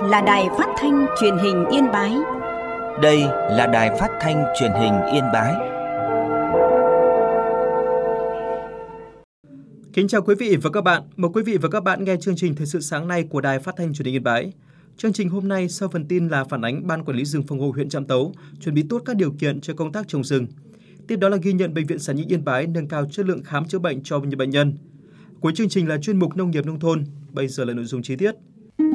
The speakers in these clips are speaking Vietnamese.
là Đài Phát thanh Truyền hình Yên Bái. Đây là Đài Phát thanh Truyền hình Yên Bái. Kính chào quý vị và các bạn. Mời quý vị và các bạn nghe chương trình Thời sự sáng nay của Đài Phát thanh Truyền hình Yên Bái. Chương trình hôm nay sau phần tin là phản ánh Ban Quản lý rừng phòng hộ huyện Trạm Tấu chuẩn bị tốt các điều kiện cho công tác trồng rừng. Tiếp đó là ghi nhận Bệnh viện Sản Nhi Yên Bái nâng cao chất lượng khám chữa bệnh cho những bệnh nhân. Cuối chương trình là chuyên mục Nông nghiệp nông thôn. Bây giờ là nội dung chi tiết.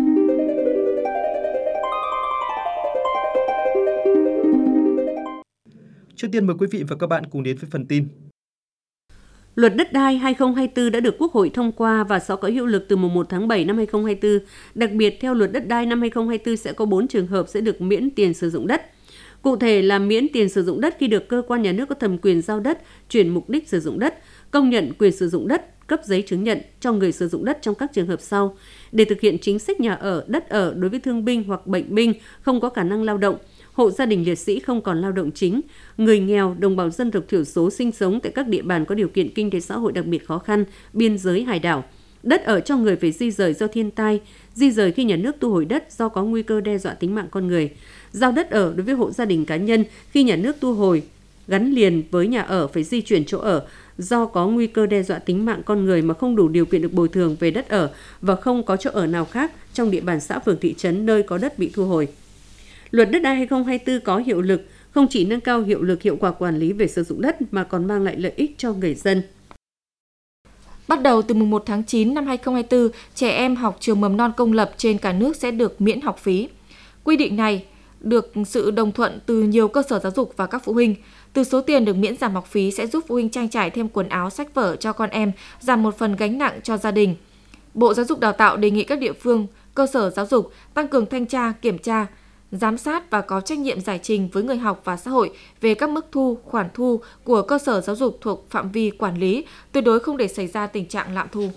Trước tiên mời quý vị và các bạn cùng đến với phần tin. Luật đất đai 2024 đã được Quốc hội thông qua và sẽ có hiệu lực từ mùng 1 tháng 7 năm 2024. Đặc biệt, theo luật đất đai năm 2024 sẽ có 4 trường hợp sẽ được miễn tiền sử dụng đất. Cụ thể là miễn tiền sử dụng đất khi được cơ quan nhà nước có thẩm quyền giao đất, chuyển mục đích sử dụng đất, công nhận quyền sử dụng đất, cấp giấy chứng nhận cho người sử dụng đất trong các trường hợp sau. Để thực hiện chính sách nhà ở, đất ở đối với thương binh hoặc bệnh binh không có khả năng lao động, hộ gia đình liệt sĩ không còn lao động chính, người nghèo, đồng bào dân tộc thiểu số sinh sống tại các địa bàn có điều kiện kinh tế xã hội đặc biệt khó khăn, biên giới hải đảo. Đất ở cho người phải di rời do thiên tai, di rời khi nhà nước thu hồi đất do có nguy cơ đe dọa tính mạng con người. Giao đất ở đối với hộ gia đình cá nhân khi nhà nước thu hồi gắn liền với nhà ở phải di chuyển chỗ ở do có nguy cơ đe dọa tính mạng con người mà không đủ điều kiện được bồi thường về đất ở và không có chỗ ở nào khác trong địa bàn xã phường thị trấn nơi có đất bị thu hồi. Luật đất đai 2024 có hiệu lực không chỉ nâng cao hiệu lực hiệu quả quản lý về sử dụng đất mà còn mang lại lợi ích cho người dân. Bắt đầu từ mùng 1 tháng 9 năm 2024, trẻ em học trường mầm non công lập trên cả nước sẽ được miễn học phí. Quy định này được sự đồng thuận từ nhiều cơ sở giáo dục và các phụ huynh. Từ số tiền được miễn giảm học phí sẽ giúp phụ huynh trang trải thêm quần áo, sách vở cho con em, giảm một phần gánh nặng cho gia đình. Bộ Giáo dục Đào tạo đề nghị các địa phương, cơ sở giáo dục tăng cường thanh tra, kiểm tra, giám sát và có trách nhiệm giải trình với người học và xã hội về các mức thu, khoản thu của cơ sở giáo dục thuộc phạm vi quản lý, tuyệt đối không để xảy ra tình trạng lạm thu.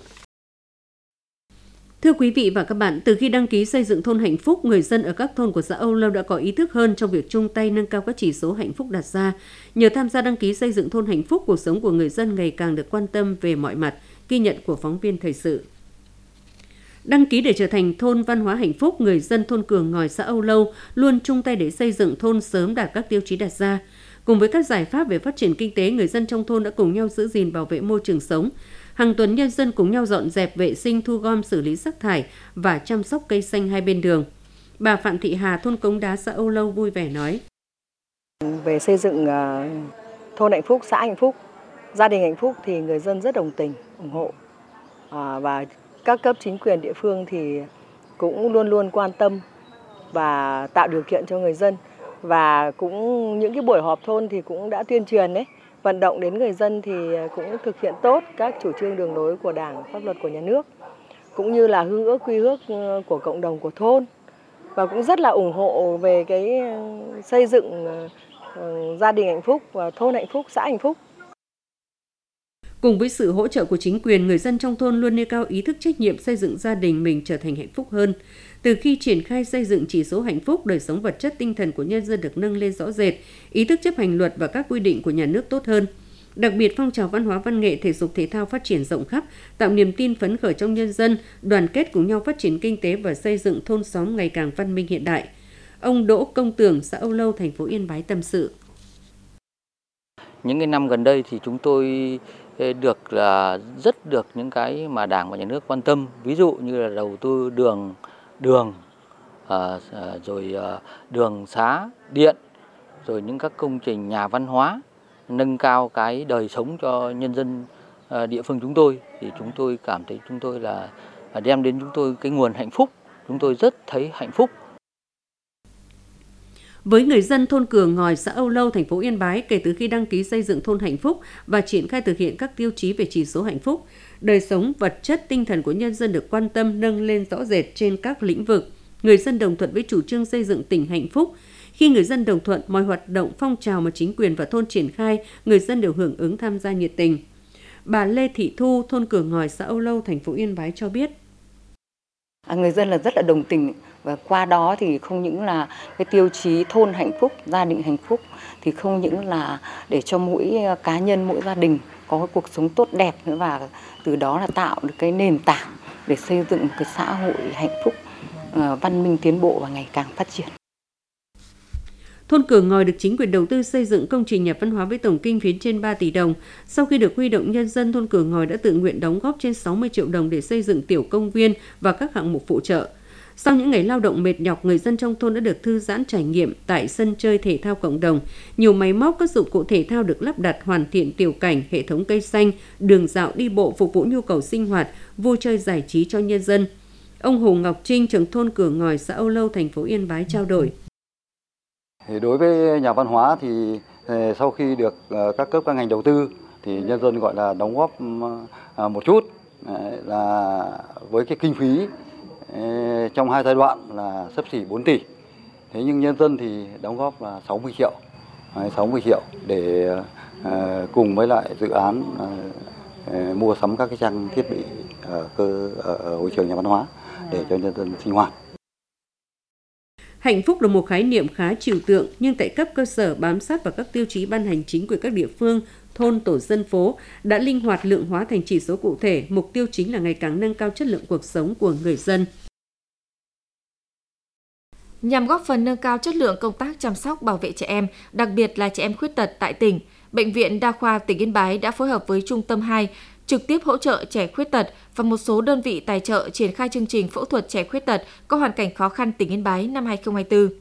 Thưa quý vị và các bạn, từ khi đăng ký xây dựng thôn hạnh phúc, người dân ở các thôn của xã Âu Lâu đã có ý thức hơn trong việc chung tay nâng cao các chỉ số hạnh phúc đặt ra. Nhờ tham gia đăng ký xây dựng thôn hạnh phúc, cuộc sống của người dân ngày càng được quan tâm về mọi mặt, ghi nhận của phóng viên thời sự. Đăng ký để trở thành thôn văn hóa hạnh phúc, người dân thôn Cường Ngòi xã Âu Lâu luôn chung tay để xây dựng thôn sớm đạt các tiêu chí đặt ra. Cùng với các giải pháp về phát triển kinh tế, người dân trong thôn đã cùng nhau giữ gìn bảo vệ môi trường sống. Hàng tuần nhân dân cùng nhau dọn dẹp, vệ sinh, thu gom, xử lý rác thải và chăm sóc cây xanh hai bên đường. Bà Phạm Thị Hà, thôn Cống Đá, xã Âu Lâu vui vẻ nói. Về xây dựng thôn hạnh phúc, xã hạnh phúc, gia đình hạnh phúc thì người dân rất đồng tình, ủng hộ. Và các cấp chính quyền địa phương thì cũng luôn luôn quan tâm và tạo điều kiện cho người dân. Và cũng những cái buổi họp thôn thì cũng đã tuyên truyền đấy, vận động đến người dân thì cũng thực hiện tốt các chủ trương đường lối của Đảng, pháp luật của nhà nước, cũng như là hương ước quy ước của cộng đồng của thôn. Và cũng rất là ủng hộ về cái xây dựng gia đình hạnh phúc và thôn hạnh phúc, xã hạnh phúc. Cùng với sự hỗ trợ của chính quyền, người dân trong thôn luôn nêu cao ý thức trách nhiệm xây dựng gia đình mình trở thành hạnh phúc hơn. Từ khi triển khai xây dựng chỉ số hạnh phúc, đời sống vật chất tinh thần của nhân dân được nâng lên rõ rệt, ý thức chấp hành luật và các quy định của nhà nước tốt hơn. Đặc biệt, phong trào văn hóa văn nghệ, thể dục thể thao phát triển rộng khắp, tạo niềm tin phấn khởi trong nhân dân, đoàn kết cùng nhau phát triển kinh tế và xây dựng thôn xóm ngày càng văn minh hiện đại. Ông Đỗ Công Tường, xã Âu Lâu, thành phố Yên Bái tâm sự. Những cái năm gần đây thì chúng tôi rất được những cái mà Đảng và nhà nước quan tâm, ví dụ như là đầu tư đường rồi đường xá, điện, rồi những các công trình nhà văn hóa, nâng cao cái đời sống cho nhân dân địa phương chúng tôi, thì chúng tôi cảm thấy chúng tôi là đem đến chúng tôi cái nguồn hạnh phúc, chúng tôi rất thấy hạnh phúc. Với người dân thôn Cường Ngòi, xã Âu Lâu, thành phố Yên Bái, kể từ khi đăng ký xây dựng thôn hạnh phúc và triển khai thực hiện các tiêu chí về chỉ số hạnh phúc, đời sống vật chất tinh thần của nhân dân được quan tâm nâng lên rõ rệt trên các lĩnh vực. Người dân đồng thuận với chủ trương xây dựng tỉnh hạnh phúc. Khi người dân đồng thuận, mọi hoạt động phong trào mà chính quyền và thôn triển khai, người dân đều hưởng ứng tham gia nhiệt tình. Bà Lê Thị Thu, thôn Cường Ngòi, xã Âu Lâu, thành phố Yên Bái cho biết. Người dân là rất là đồng tình và qua đó thì không những là cái tiêu chí thôn hạnh phúc, gia đình hạnh phúc thì không những là để cho mỗi cá nhân, mỗi gia đình có cái cuộc sống tốt đẹp và từ đó là tạo được cái nền tảng để xây dựng một cái xã hội hạnh phúc văn minh tiến bộ và ngày càng phát triển. Thôn Cửa Ngòi được chính quyền đầu tư xây dựng công trình nhà văn hóa với tổng kinh phí trên 3 tỷ đồng. Sau khi được huy động, nhân dân thôn Cửa Ngòi đã tự nguyện đóng góp trên 60 triệu đồng để xây dựng tiểu công viên và các hạng mục phụ trợ. Sau những ngày lao động mệt nhọc, người dân trong thôn đã được thư giãn trải nghiệm tại sân chơi thể thao cộng đồng. Nhiều máy móc, các dụng cụ thể thao được lắp đặt, hoàn thiện tiểu cảnh, hệ thống cây xanh, đường dạo đi bộ phục vụ nhu cầu sinh hoạt, vui chơi giải trí cho nhân dân. Ông Hồ Ngọc Trinh, trưởng thôn Cửa Ngòi, xã Âu Lâu, thành phố Yên Bái trao đổi. Đối với nhà văn hóa thì sau khi được các cấp các ngành đầu tư thì nhân dân gọi là đóng góp một chút, là với cái kinh phí trong 2 giai đoạn là xấp xỉ 4 tỷ. Thế nhưng nhân dân thì đóng góp là 60 triệu để cùng với lại dự án mua sắm các cái trang thiết bị ở hội trường nhà văn hóa để cho nhân dân sinh hoạt. Hạnh phúc là một khái niệm khá trừu tượng, nhưng tại cấp cơ sở bám sát vào các tiêu chí ban hành chính quyền các địa phương, thôn, tổ dân phố đã linh hoạt lượng hóa thành chỉ số cụ thể, mục tiêu chính là ngày càng nâng cao chất lượng cuộc sống của người dân. Nhằm góp phần nâng cao chất lượng công tác chăm sóc bảo vệ trẻ em, đặc biệt là trẻ em khuyết tật tại tỉnh, Bệnh viện Đa khoa tỉnh Yên Bái đã phối hợp với Trung tâm 2 trực tiếp hỗ trợ trẻ khuyết tật và một số đơn vị tài trợ triển khai chương trình phẫu thuật trẻ khuyết tật có hoàn cảnh khó khăn tỉnh Yên Bái năm 2024.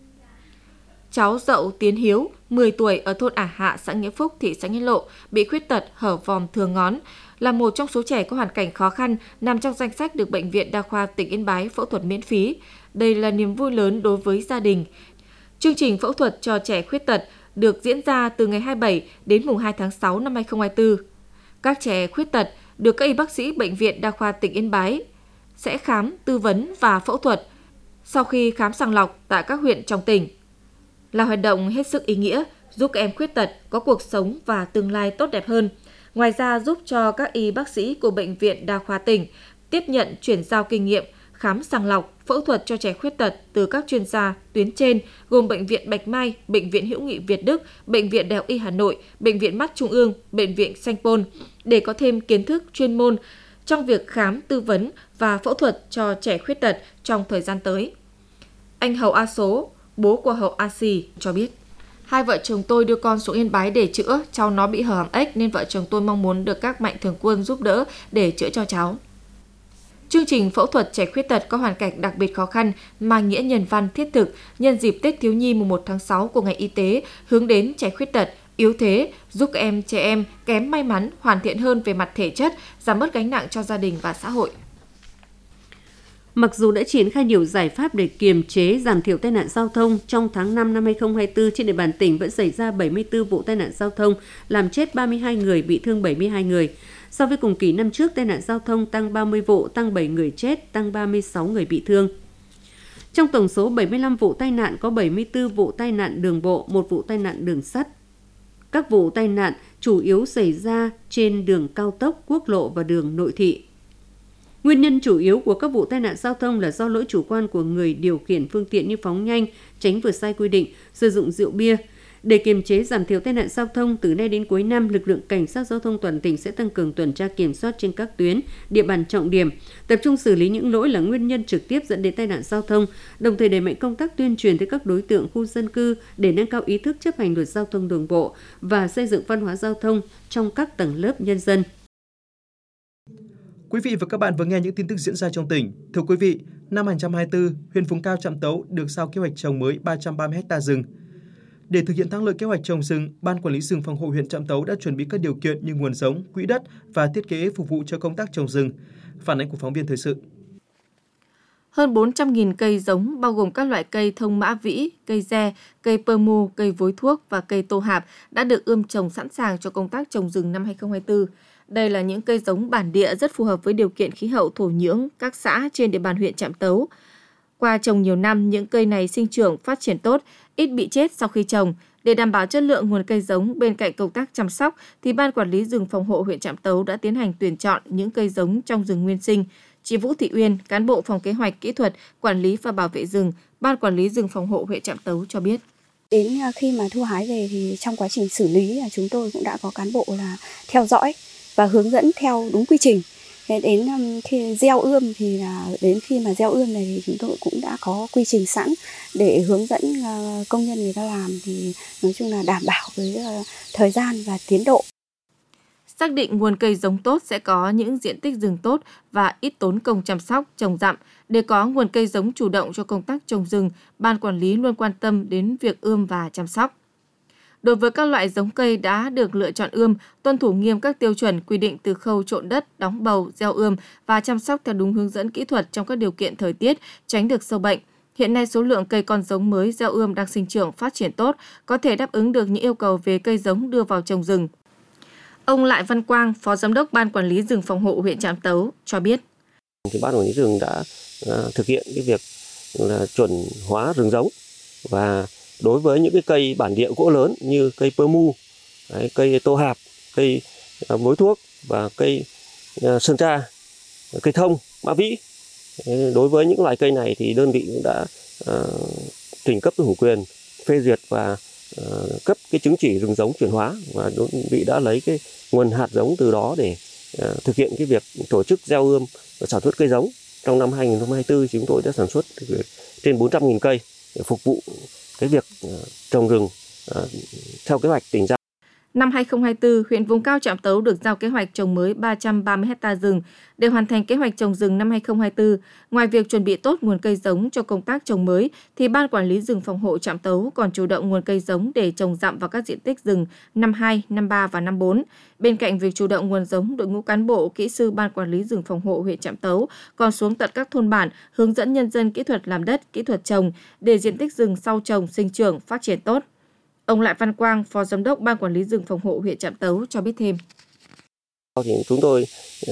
Cháu Dậu Tiến Hiếu, 10 tuổi ở thôn Ả Hạ, xã Nghĩa Phúc, thị xã Nghĩa Lộ, bị khuyết tật hở vòm thường ngón, là một trong số trẻ có hoàn cảnh khó khăn nằm trong danh sách được Bệnh viện Đa khoa tỉnh Yên Bái phẫu thuật miễn phí. Đây là niềm vui lớn đối với gia đình. Chương trình phẫu thuật cho trẻ khuyết tật được diễn ra từ ngày 27 đến mùng 2 tháng 6 năm 2024. Các trẻ khuyết tật được các y bác sĩ Bệnh viện Đa khoa tỉnh Yên Bái sẽ khám, tư vấn và phẫu thuật sau khi khám sàng lọc tại các huyện trong tỉnh. Là hoạt động hết sức ý nghĩa, giúp các em khuyết tật có cuộc sống và tương lai tốt đẹp hơn. Ngoài ra giúp cho các y bác sĩ của Bệnh viện Đa khoa tỉnh tiếp nhận chuyển giao kinh nghiệm, khám sàng lọc, phẫu thuật cho trẻ khuyết tật từ các chuyên gia tuyến trên gồm Bệnh viện Bạch Mai, Bệnh viện Hữu nghị Việt Đức, Bệnh viện Đại học Y Hà Nội, Bệnh viện Mắt Trung ương, Bệnh viện Sanh Pôn để có thêm kiến thức chuyên môn trong việc khám, tư vấn và phẫu thuật cho trẻ khuyết tật trong thời gian tới. Anh Hầu A Số, bố của Hầu A Sì cho biết: Hai vợ chồng tôi đưa con xuống Yên Bái để chữa, cháu nó bị hở hàm ếch nên vợ chồng tôi mong muốn được các mạnh thường quân giúp đỡ để chữa cho cháu. Chương trình phẫu thuật trẻ khuyết tật có hoàn cảnh đặc biệt khó khăn mang nghĩa nhân văn thiết thực nhân dịp Tết Thiếu nhi mùng 1 tháng 6 của ngành y tế hướng đến trẻ khuyết tật, yếu thế, giúp các trẻ em kém may mắn hoàn thiện hơn về mặt thể chất, giảm bớt gánh nặng cho gia đình và xã hội. Mặc dù đã triển khai nhiều giải pháp để kiềm chế, giảm thiểu tai nạn giao thông, trong tháng 5 năm 2024 trên địa bàn tỉnh vẫn xảy ra 74 vụ tai nạn giao thông, làm chết 32 người, bị thương 72 người. So với cùng kỳ năm trước, tai nạn giao thông tăng 30 vụ, tăng 7 người chết, tăng 36 người bị thương. Trong tổng số 75 vụ tai nạn có 74 vụ tai nạn đường bộ, 1 vụ tai nạn đường sắt. Các vụ tai nạn chủ yếu xảy ra trên đường cao tốc, quốc lộ và đường nội thị. Nguyên nhân chủ yếu của các vụ tai nạn giao thông là do lỗi chủ quan của người điều khiển phương tiện như phóng nhanh, tránh vượt sai quy định, sử dụng rượu bia. Để kiềm chế giảm thiểu tai nạn giao thông, từ nay đến cuối năm, lực lượng cảnh sát giao thông toàn tỉnh sẽ tăng cường tuần tra kiểm soát trên các tuyến, địa bàn trọng điểm, tập trung xử lý những lỗi là nguyên nhân trực tiếp dẫn đến tai nạn giao thông, đồng thời đẩy mạnh công tác tuyên truyền tới các đối tượng khu dân cư để nâng cao ý thức chấp hành luật giao thông đường bộ và xây dựng văn hóa giao thông trong các tầng lớp nhân dân. Quý vị và các bạn vừa nghe những tin tức diễn ra trong tỉnh. Thưa quý vị, năm 2024, huyện Vùng Cao Trạm Tấu được giao kế hoạch trồng mới 330 ha rừng. Để thực hiện thắng lợi kế hoạch trồng rừng, Ban Quản lý rừng phòng hộ huyện Trạm Tấu đã chuẩn bị các điều kiện như nguồn giống, quỹ đất và thiết kế phục vụ cho công tác trồng rừng. Phản ánh của phóng viên thời sự. Hơn 400.000 cây giống bao gồm các loại cây thông mã vĩ, cây re, cây pơ mu, cây vối thuốc và cây tô hạp đã được ươm trồng sẵn sàng cho công tác trồng rừng năm 2024. Đây là những cây giống bản địa rất phù hợp với điều kiện khí hậu thổ nhưỡng các xã trên địa bàn huyện Trạm Tấu. Qua trồng nhiều năm, những cây này sinh trưởng phát triển tốt, ít bị chết sau khi trồng. Để đảm bảo chất lượng nguồn cây giống, bên cạnh công tác chăm sóc, thì Ban Quản lý rừng phòng hộ huyện Trạm Tấu đã tiến hành tuyển chọn những cây giống trong rừng nguyên sinh. Chị Vũ Thị Uyên, cán bộ phòng kế hoạch kỹ thuật, quản lý và bảo vệ rừng, Ban Quản lý rừng phòng hộ huyện Trạm Tấu cho biết. Đến khi mà thu hái về thì trong quá trình xử lý chúng tôi cũng đã có cán bộ là theo dõi và hướng dẫn theo đúng quy trình Đến khi gieo ươm thì là đến khi mà gieo ươm này thì chúng tôi cũng đã có quy trình sẵn để hướng dẫn công nhân người ta làm, thì nói chung là đảm bảo với thời gian và tiến độ. Xác định nguồn cây giống tốt sẽ có những diện tích rừng tốt và ít tốn công chăm sóc, trồng dặm. Để có nguồn cây giống chủ động cho công tác trồng rừng, Ban quản lý luôn quan tâm đến việc ươm và chăm sóc. Đối với các loại giống cây đã được lựa chọn ươm, tuân thủ nghiêm các tiêu chuẩn quy định từ khâu trộn đất, đóng bầu, gieo ươm và chăm sóc theo đúng hướng dẫn kỹ thuật trong các điều kiện thời tiết, tránh được sâu bệnh. Hiện nay số lượng cây con giống mới gieo ươm đang sinh trưởng phát triển tốt, có thể đáp ứng được những yêu cầu về cây giống đưa vào trồng rừng. Ông Lại Văn Quang, Phó Giám đốc Ban Quản lý rừng phòng hộ huyện Trạm Tấu cho biết. Ban Quản lý rừng đã thực hiện cái việc là chuẩn hóa rừng giống, và đối với những cái cây bản địa gỗ lớn như cây pơ mu, cây tô hạp, cây mối thuốc và cây sơn tra, cây thông, mã vĩ, đối với những loại cây này thì đơn vị cũng đã trình cấp thẩm quyền phê duyệt và cấp cái chứng chỉ rừng giống chuyển hóa, và đơn vị đã lấy cái nguồn hạt giống từ đó để thực hiện cái việc tổ chức gieo ươm và sản xuất cây giống. Trong năm 2024 chúng tôi đã sản xuất trên 400.000 cây để phục vụ cái việc trồng rừng theo kế hoạch tỉnh giao. Năm 2024, huyện Vùng Cao Trạm Tấu được giao kế hoạch trồng mới 330 ha rừng. Để hoàn thành kế hoạch trồng rừng năm 2024, ngoài việc chuẩn bị tốt nguồn cây giống cho công tác trồng mới, thì Ban Quản lý rừng phòng hộ Trạm Tấu còn chủ động nguồn cây giống để trồng dặm vào các diện tích rừng năm 2, năm 3 và năm 4. Bên cạnh việc chủ động nguồn giống, đội ngũ cán bộ, kỹ sư Ban Quản lý rừng phòng hộ huyện Trạm Tấu còn xuống tận các thôn bản, hướng dẫn nhân dân kỹ thuật làm đất, kỹ thuật trồng để diện tích rừng sau trồng sinh trưởng phát triển tốt. Ông Lại Văn Quang, Phó Giám đốc Ban Quản lý rừng phòng hộ huyện Trạm Tấu cho biết thêm. Thì chúng tôi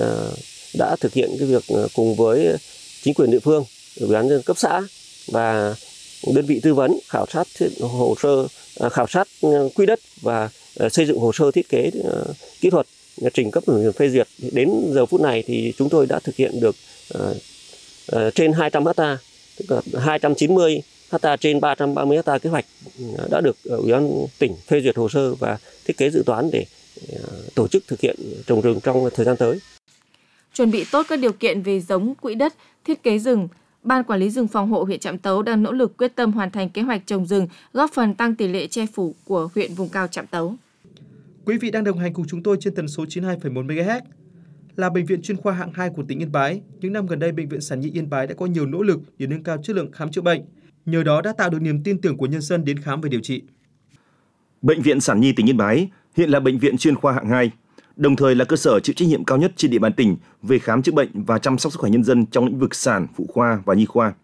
đã thực hiện cái việc cùng với chính quyền địa phương, ủy ban nhân dân cấp xã và đơn vị tư vấn khảo sát hồ sơ, khảo sát quỹ đất và xây dựng hồ sơ thiết kế kỹ thuật trình cấp thẩm quyền phê duyệt. Đến giờ phút này thì chúng tôi đã thực hiện được trên 200 ha, tức là 290 ha trên 330 ha kế hoạch đã được Ủy ban tỉnh phê duyệt hồ sơ và thiết kế dự toán để tổ chức thực hiện trồng rừng trong thời gian tới. Chuẩn bị tốt các điều kiện về giống, quỹ đất, thiết kế rừng, Ban Quản lý rừng phòng hộ huyện Trạm Tấu đang nỗ lực quyết tâm hoàn thành kế hoạch trồng rừng, góp phần tăng tỷ lệ che phủ của huyện Vùng Cao Trạm Tấu. Quý vị đang đồng hành cùng chúng tôi trên tần số 92,1 MHz. Là bệnh viện chuyên khoa hạng 2 của tỉnh Yên Bái, những năm gần đây Bệnh viện Sản Nhi Yên Bái đã có nhiều nỗ lực để nâng cao chất lượng khám chữa bệnh. Nhờ đó đã tạo được niềm tin tưởng của nhân dân đến khám và điều trị. Bệnh viện Sản Nhi tỉnh Yên Bái hiện là bệnh viện chuyên khoa hạng 2, đồng thời là cơ sở chịu trách nhiệm cao nhất trên địa bàn tỉnh về khám chữa bệnh và chăm sóc sức khỏe nhân dân trong lĩnh vực sản, phụ khoa và nhi khoa.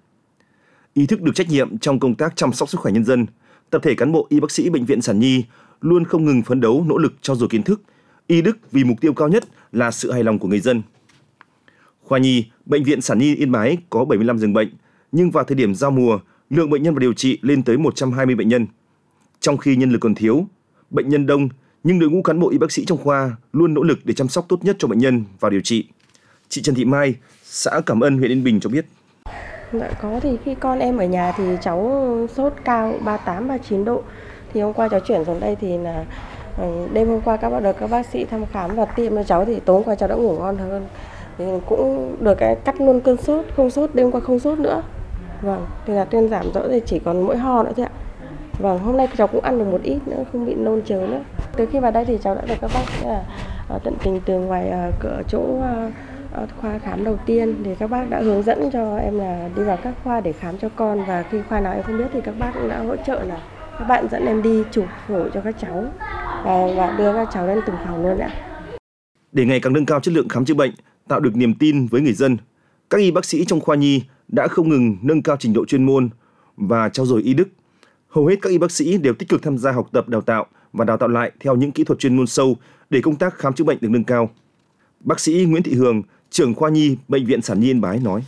Ý thức được trách nhiệm trong công tác chăm sóc sức khỏe nhân dân, tập thể cán bộ y bác sĩ Bệnh viện Sản Nhi luôn không ngừng phấn đấu nỗ lực trau dồi kiến thức, y đức vì mục tiêu cao nhất là sự hài lòng của người dân. Khoa nhi, Bệnh viện Sản Nhi Yên Bái có 75 giường bệnh, nhưng vào thời điểm giao mùa, lượng bệnh nhân vào điều trị lên tới 120 bệnh nhân. Trong khi nhân lực còn thiếu, bệnh nhân đông, nhưng đội ngũ cán bộ y bác sĩ trong khoa luôn nỗ lực để chăm sóc tốt nhất cho bệnh nhân vào điều trị. Chị Trần Thị Mai, xã Cảm Ân, huyện Yên Bình cho biết. Dạ có, thì khi con em ở nhà thì cháu sốt cao 38, 39 độ. Thì hôm qua cháu chuyển xuống đây thì là đêm hôm qua các bác sĩ thăm khám và tiêm cho cháu, thì tối hôm qua cháu đã ngủ ngon hơn. Thì cũng được cái cắt luôn cơn sốt, không sốt, đêm qua không sốt nữa. Vâng, thì là tuyên giảm rõ thì chỉ còn mỗi ho nữa thôi ạ. Vâng, hôm nay cháu cũng ăn được một ít nữa, không bị nôn chớ nữa. Từ khi vào đây thì cháu đã được các bác sĩ tận tình từ ngoài cửa chỗ khoa khám đầu tiên, thì các bác đã hướng dẫn cho em là đi vào các khoa để khám cho con, và khi khoa nào em không biết thì các bác cũng đã hỗ trợ là các bạn dẫn em đi chụp phổi cho các cháu và đưa các cháu lên từng phòng luôn ạ. Để ngày càng nâng cao chất lượng khám chữa bệnh, tạo được niềm tin với người dân, các y bác sĩ trong khoa nhi đã không ngừng nâng cao trình độ chuyên môn và trau dồi y đức. Hầu hết các y bác sĩ đều tích cực tham gia học tập, đào tạo và đào tạo lại theo những kỹ thuật chuyên môn sâu để công tác khám chữa bệnh được nâng cao. Bác sĩ Nguyễn Thị Hường, trưởng khoa nhi Bệnh viện Sản Nhi Yên Bái nói: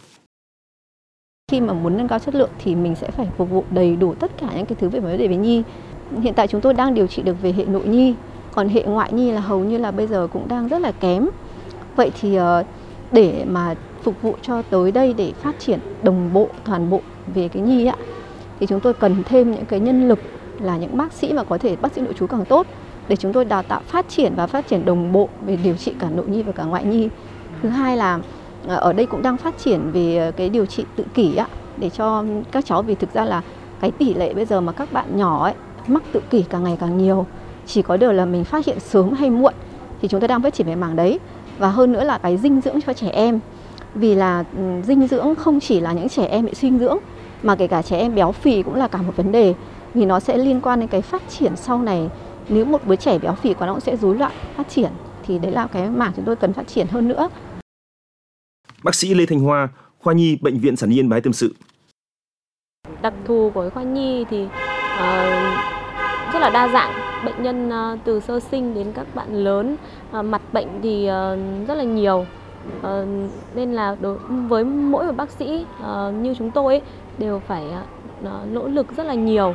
Khi mà muốn nâng cao chất lượng thì mình sẽ phải phục vụ đầy đủ tất cả những cái thứ về vấn đề về nhi. Hiện tại chúng tôi đang điều trị được về hệ nội nhi, còn hệ ngoại nhi là hầu như là bây giờ cũng đang rất là kém. Vậy thì để mà phục vụ cho tới đây để phát triển đồng bộ, toàn bộ về cái nhi ạ, thì chúng tôi cần thêm những cái nhân lực là những bác sĩ mà có thể bác sĩ nội trú càng tốt, để chúng tôi đào tạo phát triển đồng bộ về điều trị cả nội nhi và cả ngoại nhi. Thứ hai là ở đây cũng đang phát triển về cái điều trị tự kỷ á, để cho các cháu, vì thực ra là cái tỷ lệ bây giờ mà các bạn nhỏ ấy mắc tự kỷ càng ngày càng nhiều. Chỉ có điều là mình phát hiện sớm hay muộn, thì chúng ta đang phát triển về mảng đấy. Và hơn nữa là cái dinh dưỡng cho trẻ em. Vì là dinh dưỡng không chỉ là những trẻ em bị suy dinh dưỡng, mà kể cả trẻ em béo phì cũng là cả một vấn đề. Vì nó sẽ liên quan đến cái phát triển sau này. Nếu một đứa trẻ béo phì quá nó cũng sẽ rối loạn phát triển. Thì đấy là cái mảng chúng tôi cần phát triển hơn nữa. Bác sĩ Lê Thanh Hoa, khoa nhi Bệnh viện Sản nhi Yên Bái tâm sự. Đặc thù của khoa nhi thì rất là đa dạng. Bệnh nhân từ sơ sinh đến các bạn lớn, mặt bệnh thì rất là nhiều. Nên là đối với mỗi một bác sĩ như chúng tôi ấy, đều phải nỗ lực rất là nhiều.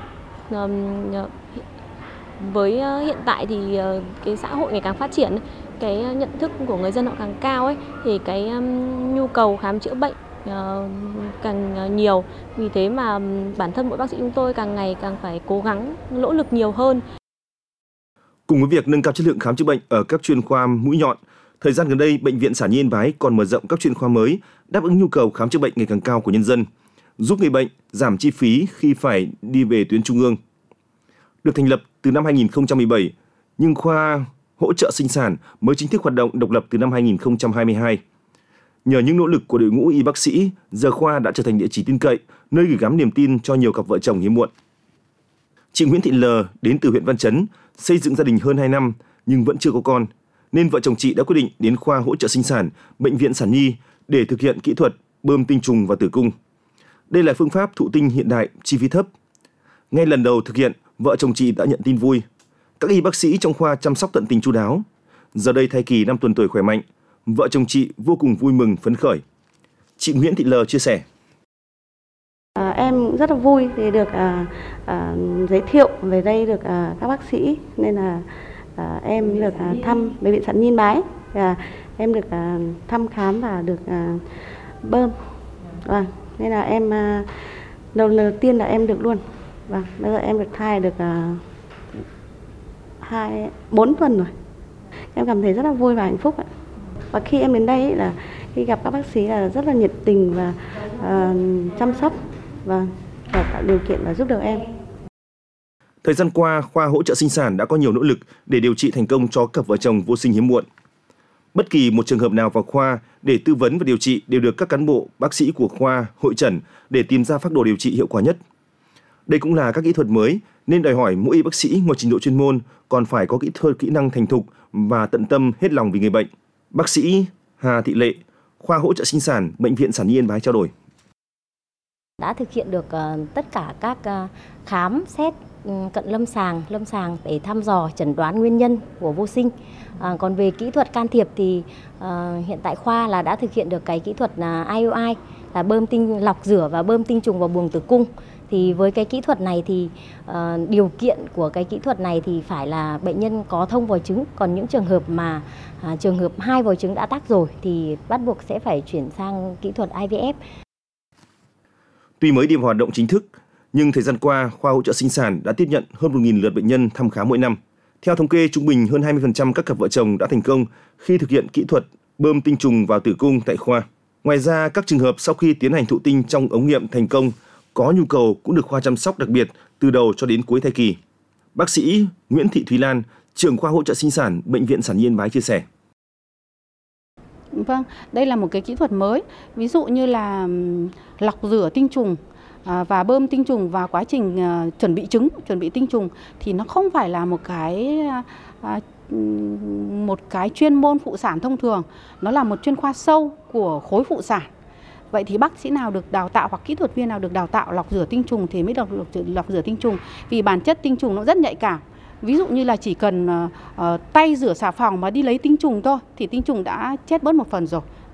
Với hiện tại thì cái xã hội ngày càng phát triển, cái nhận thức của người dân họ càng cao ấy, thì cái nhu cầu khám chữa bệnh càng nhiều. Vì thế mà bản thân mỗi bác sĩ chúng tôi càng ngày càng phải cố gắng nỗ lực nhiều hơn. Cùng với việc nâng cao chất lượng khám chữa bệnh ở các chuyên khoa mũi nhọn, thời gian gần đây Bệnh viện Sản nhi Yên Bái còn mở rộng các chuyên khoa mới đáp ứng nhu cầu khám chữa bệnh ngày càng cao của nhân dân, giúp người bệnh giảm chi phí khi phải đi về tuyến trung ương. Được thành lập từ năm 2017, nhưng khoa hỗ trợ sinh sản mới chính thức hoạt động độc lập từ năm 2022. Nhờ những nỗ lực của đội ngũ y bác sĩ, giờ khoa đã trở thành địa chỉ tin cậy, nơi gửi gắm niềm tin cho nhiều cặp vợ chồng hiếm muộn. Chị Nguyễn Thị L đến từ huyện Văn Chấn, xây dựng gia đình hơn 2 năm nhưng vẫn chưa có con, nên vợ chồng chị đã quyết định đến khoa hỗ trợ sinh sản Bệnh viện Sản nhi để thực hiện kỹ thuật bơm tinh trùng vào tử cung. Đây là phương pháp thụ tinh hiện đại, chi phí thấp. Ngay lần đầu thực hiện, vợ chồng chị đã nhận tin vui. Các y bác sĩ trong khoa chăm sóc tận tình chu đáo. Giờ đây thai kỳ 5 tuần tuổi khỏe mạnh, vợ chồng chị vô cùng vui mừng phấn khởi. Chị Nguyễn Thị L chia sẻ. Em rất là vui thì được giới thiệu về đây được các bác sĩ, nên là em được thăm Bệnh viện Sản nhi Yên Bái. Em được thăm khám và được bơm. Nên là em lần đầu tiên là em được luôn. Bây giờ em được thai được 4 tuần rồi. Em cảm thấy rất là vui và hạnh phúc. Và khi em đến đây ấy, là khi gặp các bác sĩ là rất là nhiệt tình và chăm sóc và tạo điều kiện và giúp đỡ em. Thời gian qua, khoa hỗ trợ sinh sản đã có nhiều nỗ lực để điều trị thành công cho cặp vợ chồng vô sinh hiếm muộn. Bất kỳ một trường hợp nào vào khoa để tư vấn và điều trị đều được các cán bộ, bác sĩ của khoa hội chẩn để tìm ra phác đồ điều trị hiệu quả nhất. Đây cũng là các kỹ thuật mới nên đòi hỏi mỗi y bác sĩ ngoài trình độ chuyên môn còn phải có kỹ năng thành thục và tận tâm hết lòng vì người bệnh. Bác sĩ Hà Thị Lệ, khoa hỗ trợ sinh sản Bệnh viện Sản nhi Yên Bái trao đổi. Đã thực hiện được tất cả các khám xét cận lâm sàng để thăm dò chẩn đoán nguyên nhân của vô sinh. Còn về kỹ thuật can thiệp thì hiện tại khoa là đã thực hiện được cái kỹ thuật là IUI, là bơm tinh lọc rửa và bơm tinh trùng vào buồng tử cung. Thì với cái kỹ thuật này thì điều kiện của cái kỹ thuật này thì phải là bệnh nhân có thông vòi trứng. Còn những trường hợp mà trường hợp 2 vòi trứng đã tắc rồi thì bắt buộc sẽ phải chuyển sang kỹ thuật IVF. Tuy mới đi vào hoạt động chính thức, nhưng thời gian qua, khoa hỗ trợ sinh sản đã tiếp nhận hơn 1.000 lượt bệnh nhân thăm khám mỗi năm. Theo thống kê, trung bình hơn 20% các cặp vợ chồng đã thành công khi thực hiện kỹ thuật bơm tinh trùng vào tử cung tại khoa. Ngoài ra, các trường hợp sau khi tiến hành thụ tinh trong ống nghiệm thành công có nhu cầu cũng được khoa chăm sóc đặc biệt từ đầu cho đến cuối thai kỳ. Bác sĩ Nguyễn Thị Thúy Lan, trưởng khoa hỗ trợ sinh sản Bệnh viện Sản nhi Yên Bái chia sẻ. Vâng, đây là một cái kỹ thuật mới. Ví dụ như là lọc rửa tinh trùng và bơm tinh trùng vào quá trình chuẩn bị tinh trùng thì nó không phải là một cái chuyên môn phụ sản thông thường, nó là một chuyên khoa sâu của khối phụ sản. Vậy thì bác sĩ nào được đào tạo hoặc kỹ thuật viên nào được đào tạo lọc rửa tinh trùng thì mới được lọc rửa tinh trùng, vì bản chất tinh trùng nó rất nhạy cảm. Ví dụ như là chỉ cần tay rửa xà phòng mà đi lấy tinh trùng thôi thì tinh trùng đã chết bớt một phần rồi.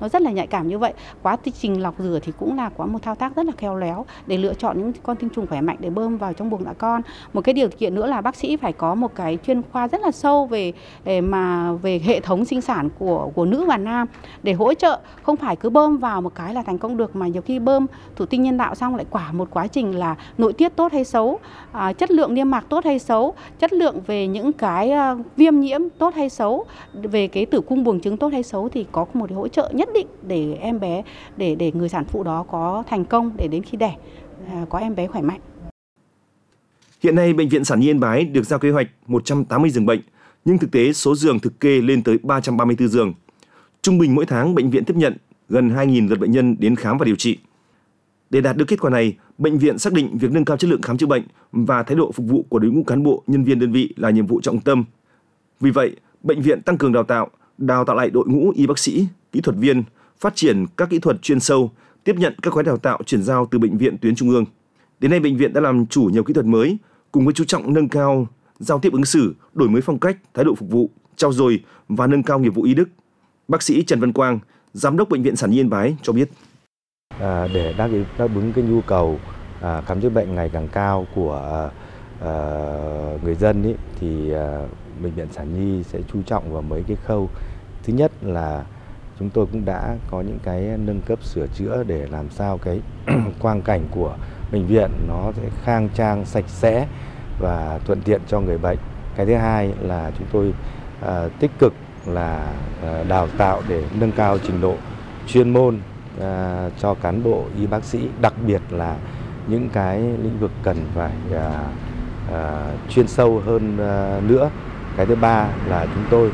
nó rất là nhạy cảm như vậy. Quá trình lọc rửa thì cũng là có một thao tác rất là khéo léo để lựa chọn những con tinh trùng khỏe mạnh để bơm vào trong buồng dạ con. Một cái điều kiện nữa là bác sĩ phải có một cái chuyên khoa rất là sâu về hệ thống sinh sản của nữ và nam để hỗ trợ, không phải cứ bơm vào một cái là thành công được, mà nhiều khi bơm thụ tinh nhân đạo xong lại một quá trình là nội tiết tốt hay xấu, chất lượng niêm mạc tốt hay xấu, chất lượng về những cái viêm nhiễm tốt hay xấu, về cái tử cung buồng trứng tốt hay xấu, thì có một hỗ trợ nhất định để em bé, để người sản phụ đó có thành công, để đến khi đẻ có em bé khỏe mạnh. Hiện nay, Bệnh viện Sản Nhi Yên Bái được giao kế hoạch 180 giường bệnh, nhưng thực tế số giường thực kê lên tới 334 giường. Trung bình mỗi tháng, bệnh viện tiếp nhận gần 2.000 lượt bệnh nhân đến khám và điều trị. Để đạt được kết quả này, bệnh viện xác định việc nâng cao chất lượng khám chữa bệnh và thái độ phục vụ của đội ngũ cán bộ, nhân viên đơn vị là nhiệm vụ trọng tâm. Vì vậy, bệnh viện tăng cường đào tạo lại đội ngũ y bác sĩ, kỹ thuật viên, phát triển các kỹ thuật chuyên sâu, tiếp nhận các khóa đào tạo chuyển giao từ bệnh viện tuyến trung ương. Đến nay, bệnh viện đã làm chủ nhiều kỹ thuật mới, cùng với chú trọng nâng cao giao tiếp ứng xử, đổi mới phong cách, thái độ phục vụ, trau dồi và nâng cao nghiệp vụ y đức. Bác sĩ Trần Văn Quang, Giám đốc Bệnh viện Sản Nhi Yên Bái cho biết. Để đáp ứng cái nhu cầu khám chữa bệnh ngày càng cao của người dân ý, thì Bệnh viện Sản Nhi sẽ chú trọng vào mấy cái khâu. Thứ nhất là chúng tôi cũng đã có những cái nâng cấp sửa chữa để làm sao cái quang cảnh của bệnh viện nó sẽ khang trang, sạch sẽ và thuận tiện cho người bệnh. Cái thứ hai là chúng tôi tích cực là đào tạo để nâng cao trình độ chuyên môn cho cán bộ y bác sĩ, đặc biệt là những cái lĩnh vực cần phải chuyên sâu hơn nữa. Cái thứ ba là chúng tôi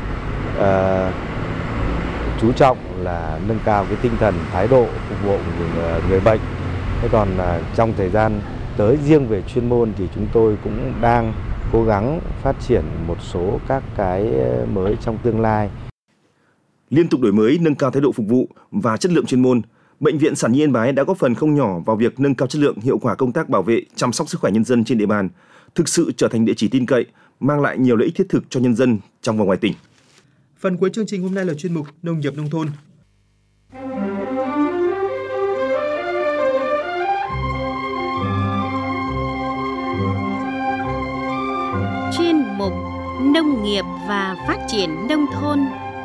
chú trọng là nâng cao cái tinh thần, thái độ phục vụ của người bệnh. Thế còn trong thời gian tới riêng về chuyên môn thì chúng tôi cũng đang cố gắng phát triển một số các cái mới trong tương lai. Liên tục đổi mới, nâng cao thái độ phục vụ và chất lượng chuyên môn, Bệnh viện Sản Nhi Yên Bái đã góp phần không nhỏ vào việc nâng cao chất lượng, hiệu quả công tác bảo vệ, chăm sóc sức khỏe nhân dân trên địa bàn, thực sự trở thành địa chỉ tin cậy, mang lại nhiều lợi ích thiết thực cho nhân dân trong và ngoài tỉnh. Phần cuối chương trình hôm nay là chuyên mục Nông nghiệp nông thôn. Chuyên mục Nông nghiệp và phát triển nông thôn.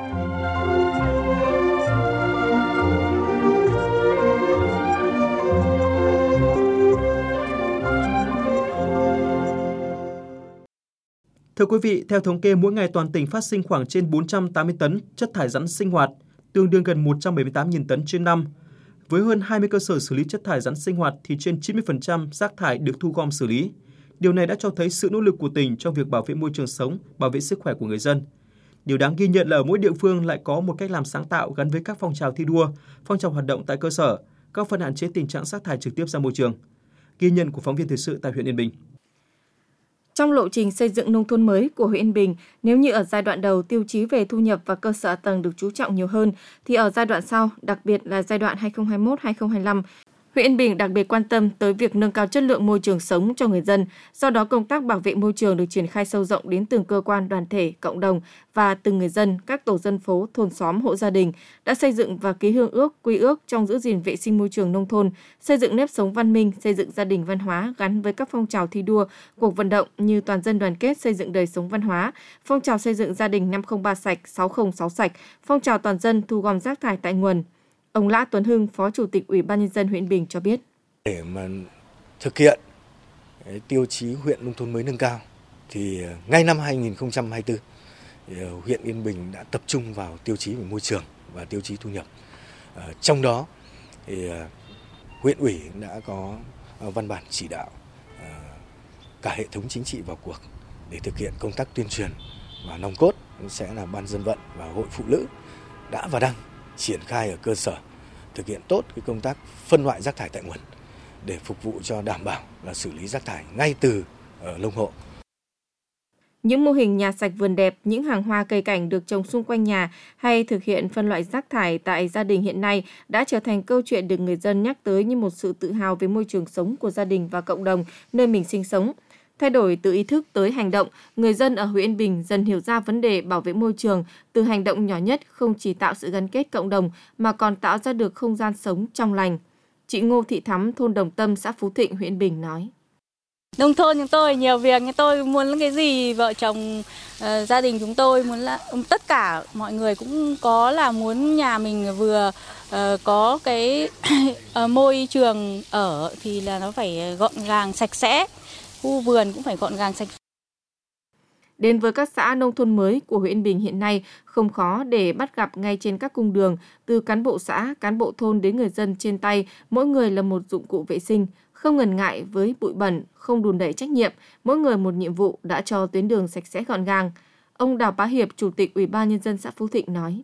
Thưa quý vị, theo thống kê, mỗi ngày toàn tỉnh phát sinh khoảng trên 480 tấn chất thải rắn sinh hoạt, tương đương gần 178.000 tấn trên năm. Với hơn 20 cơ sở xử lý chất thải rắn sinh hoạt thì trên 90% rác thải được thu gom xử lý. Điều này đã cho thấy sự nỗ lực của tỉnh trong việc bảo vệ môi trường sống, bảo vệ sức khỏe của người dân. Điều đáng ghi nhận là ở mỗi địa phương lại có một cách làm sáng tạo gắn với các phong trào thi đua, phong trào hoạt động tại cơ sở, góp phần hạn chế tình trạng rác thải trực tiếp ra môi trường. Ghi nhận của phóng viên thời sự tại huyện Yên Bình. Trong lộ trình xây dựng nông thôn mới của huyện Yên Bình, nếu như ở giai đoạn đầu tiêu chí về thu nhập và cơ sở hạ tầng được chú trọng nhiều hơn, thì ở giai đoạn sau, đặc biệt là giai đoạn 2021-2025, huyện Yên Bình đặc biệt quan tâm tới việc nâng cao chất lượng môi trường sống cho người dân. Do đó, công tác bảo vệ môi trường được triển khai sâu rộng đến từng cơ quan, đoàn thể, cộng đồng và từng người dân, các tổ dân phố, thôn xóm, hộ gia đình đã xây dựng và ký hương ước, quy ước trong giữ gìn vệ sinh môi trường nông thôn, xây dựng nếp sống văn minh, xây dựng gia đình văn hóa gắn với các phong trào thi đua, cuộc vận động như toàn dân đoàn kết xây dựng đời sống văn hóa, phong trào xây dựng gia đình 503 sạch, 606 sạch, phong trào toàn dân thu gom rác thải tại nguồn. Ông Lã Tuấn Hưng, Phó Chủ tịch Ủy ban Nhân dân huyện Yên Bình cho biết. Để mà thực hiện tiêu chí huyện nông thôn mới nâng cao, thì ngay năm 2024, huyện Yên Bình đã tập trung vào tiêu chí về môi trường và tiêu chí thu nhập. Trong đó, thì huyện ủy đã có văn bản chỉ đạo cả hệ thống chính trị vào cuộc để thực hiện công tác tuyên truyền, và nòng cốt sẽ là ban dân vận và hội phụ nữ đã và đang triển khai ở cơ sở, thực hiện tốt cái công tác phân loại rác thải tại nguồn để phục vụ cho đảm bảo là xử lý rác thải ngay từ nông hộ. Những mô hình nhà sạch vườn đẹp, những hàng hoa cây cảnh được trồng xung quanh nhà hay thực hiện phân loại rác thải tại gia đình hiện nay đã trở thành câu chuyện được người dân nhắc tới như một sự tự hào về môi trường sống của gia đình và cộng đồng nơi mình sinh sống. Thay đổi từ ý thức tới hành động, người dân ở huyện Yên Bình dần hiểu ra vấn đề bảo vệ môi trường từ hành động nhỏ nhất không chỉ tạo sự gắn kết cộng đồng mà còn tạo ra được không gian sống trong lành. Chị Ngô Thị Thắm, thôn Đồng Tâm, xã Phú Thịnh, huyện Yên Bình nói. Nông thôn chúng tôi nhiều việc, như tôi muốn cái gì vợ chồng gia đình chúng tôi muốn là tất cả mọi người cũng có là muốn nhà mình vừa có cái môi trường ở thì là nó phải gọn gàng sạch sẽ, khu vườn cũng phải gọn gàng sạch sẽ. Đến với các xã nông thôn mới của huyện Yên Bình hiện nay không khó để bắt gặp ngay trên các cung đường, từ cán bộ xã, cán bộ thôn đến người dân trên tay, mỗi người là một dụng cụ vệ sinh, không ngần ngại với bụi bẩn, không đùn đẩy trách nhiệm, mỗi người một nhiệm vụ đã cho tuyến đường sạch sẽ gọn gàng. Ông Đào Bá Hiệp, Chủ tịch Ủy ban Nhân dân xã Phú Thịnh nói.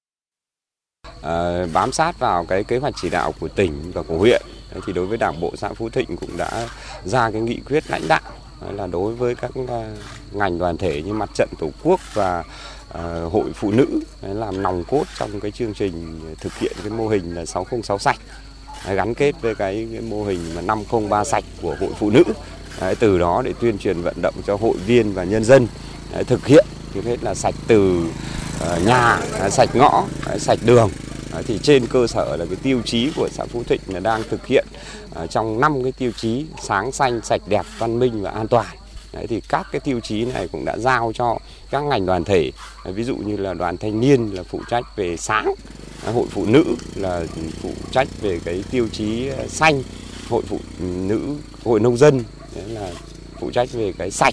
Bám sát vào cái kế hoạch chỉ đạo của tỉnh và của huyện, thì đối với Đảng bộ xã Phú Thịnh cũng đã ra cái nghị quyết lãnh đạo là đối với các ngành đoàn thể như Mặt trận Tổ quốc và Hội Phụ nữ làm nòng cốt trong cái chương trình thực hiện cái mô hình là 606 sạch, gắn kết với cái mô hình mà 503 sạch của Hội Phụ nữ. Từ đó để tuyên truyền vận động cho hội viên và nhân dân thực hiện trước hết là sạch từ nhà, sạch ngõ, sạch đường. Thì trên cơ sở là cái tiêu chí của xã Phú Thịnh là đang thực hiện trong 5 cái tiêu chí sáng, xanh, sạch, đẹp, văn minh và an toàn. Thì các cái tiêu chí này cũng đã giao cho các ngành đoàn thể, ví dụ như là đoàn thanh niên là phụ trách về sáng, hội phụ nữ là phụ trách về cái tiêu chí xanh, hội phụ nữ, hội nông dân là phụ trách về cái sạch,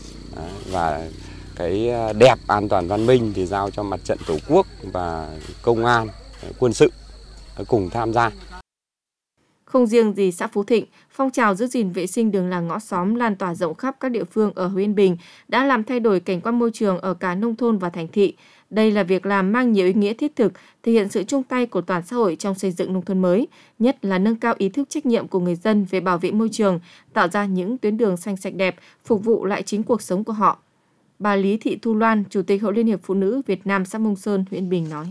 và cái đẹp, an toàn, văn minh thì giao cho Mặt trận Tổ quốc và công an, quân sự cùng tham gia. Không riêng gì xã Phú Thịnh, phong trào giữ gìn vệ sinh đường làng ngõ xóm lan tỏa rộng khắp các địa phương ở huyện Yên Bình đã làm thay đổi cảnh quan môi trường ở cả nông thôn và thành thị. Đây là việc làm mang nhiều ý nghĩa thiết thực, thể hiện sự chung tay của toàn xã hội trong xây dựng nông thôn mới, nhất là nâng cao ý thức trách nhiệm của người dân về bảo vệ môi trường, tạo ra những tuyến đường xanh sạch đẹp, phục vụ lại chính cuộc sống của họ. Bà Lý Thị Thu Loan, Chủ tịch Hội Liên hiệp Phụ nữ Việt Nam xã Mông Sơn, huyện Yên Bình nói.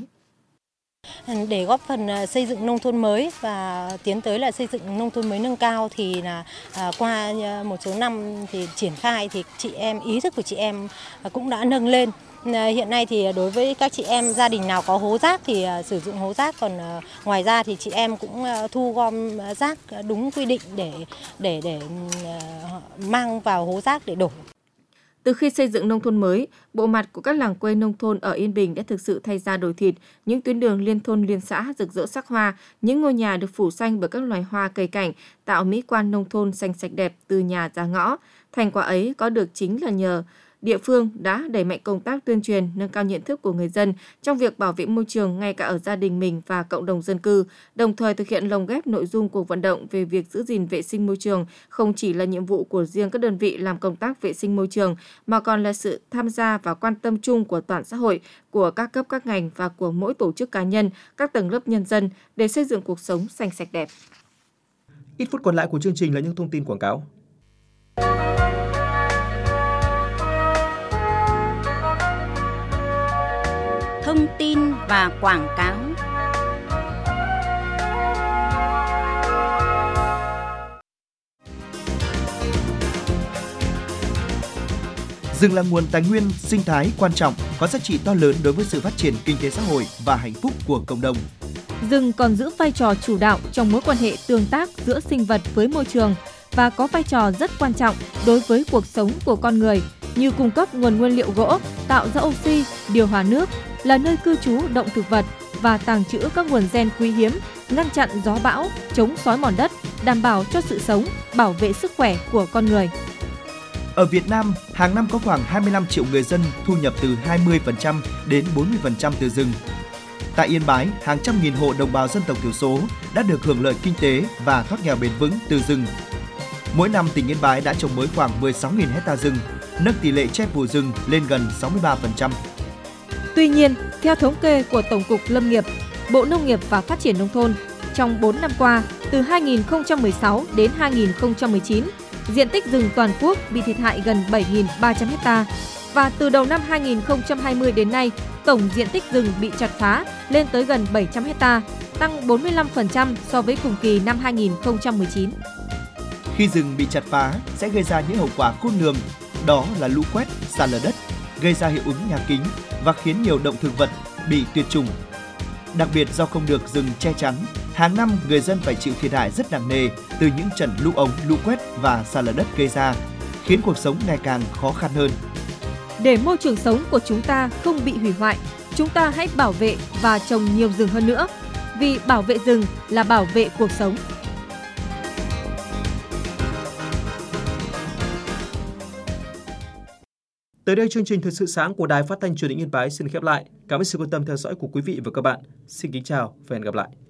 Để góp phần xây dựng nông thôn mới và tiến tới là xây dựng nông thôn mới nâng cao thì là qua một số năm thì triển khai thì chị em, ý thức của chị em cũng đã nâng lên. Hiện nay thì đối với các chị em gia đình nào có hố rác thì sử dụng hố rác, còn ngoài ra thì chị em cũng thu gom rác đúng quy định để mang vào hố rác để đổ. Từ khi xây dựng nông thôn mới, bộ mặt của các làng quê nông thôn ở Yên Bình đã thực sự thay da đổi thịt, những tuyến đường liên thôn liên xã rực rỡ sắc hoa, những ngôi nhà được phủ xanh bởi các loài hoa cây cảnh, tạo mỹ quan nông thôn xanh sạch đẹp từ nhà ra ngõ. Thành quả ấy có được chính là nhờ địa phương đã đẩy mạnh công tác tuyên truyền, nâng cao nhận thức của người dân trong việc bảo vệ môi trường ngay cả ở gia đình mình và cộng đồng dân cư, đồng thời thực hiện lồng ghép nội dung cuộc vận động về việc giữ gìn vệ sinh môi trường không chỉ là nhiệm vụ của riêng các đơn vị làm công tác vệ sinh môi trường mà còn là sự tham gia và quan tâm chung của toàn xã hội, của các cấp các ngành và của mỗi tổ chức cá nhân, các tầng lớp nhân dân để xây dựng cuộc sống xanh sạch đẹp. Ít phút còn lại của chương trình là những thông tin quảng cáo. Thông tin và quảng cáo. Rừng là nguồn tài nguyên sinh thái quan trọng, có giá trị to lớn đối với sự phát triển kinh tế xã hội và hạnh phúc của cộng đồng. Rừng còn giữ vai trò chủ đạo trong mối quan hệ tương tác giữa sinh vật với môi trường và có vai trò rất quan trọng đối với cuộc sống của con người, như cung cấp nguồn nguyên liệu gỗ, tạo ra oxy, điều hòa nước, là nơi cư trú động thực vật và tàng trữ các nguồn gen quý hiếm, ngăn chặn gió bão, chống xói mòn đất, đảm bảo cho sự sống, bảo vệ sức khỏe của con người. Ở Việt Nam, hàng năm có khoảng 25 triệu người dân thu nhập từ 20% đến 40% từ rừng. Tại Yên Bái, hàng trăm nghìn hộ đồng bào dân tộc thiểu số đã được hưởng lợi kinh tế và thoát nghèo bền vững từ rừng. Mỗi năm, tỉnh Yên Bái đã trồng mới khoảng 16.000 hecta rừng, nâng tỷ lệ che phủ rừng lên gần 63%. Tuy nhiên, theo thống kê của Tổng cục Lâm nghiệp, Bộ Nông nghiệp và Phát triển Nông thôn, trong 4 năm qua, từ 2016 đến 2019, diện tích rừng toàn quốc bị thiệt hại gần 7.300 hecta và từ đầu năm 2020 đến nay, tổng diện tích rừng bị chặt phá lên tới gần 700 hecta, tăng 45% so với cùng kỳ năm 2019. Khi rừng bị chặt phá sẽ gây ra những hậu quả khôn lường, đó là lũ quét, sạt lở đất, gây ra hiệu ứng nhà kính và khiến nhiều động thực vật bị tuyệt chủng. Đặc biệt do không được rừng che chắn, hàng năm người dân phải chịu thiệt hại rất nặng nề từ những trận lũ ống, lũ quét và sạt lở đất gây ra, khiến cuộc sống ngày càng khó khăn hơn. Để môi trường sống của chúng ta không bị hủy hoại, chúng ta hãy bảo vệ và trồng nhiều rừng hơn nữa, vì bảo vệ rừng là bảo vệ cuộc sống. Tới đây chương trình Thời sự sáng của Đài Phát thanh Truyền hình Yên Bái xin khép lại. Cảm ơn sự quan tâm theo dõi của quý vị và các bạn. Xin kính chào và hẹn gặp lại.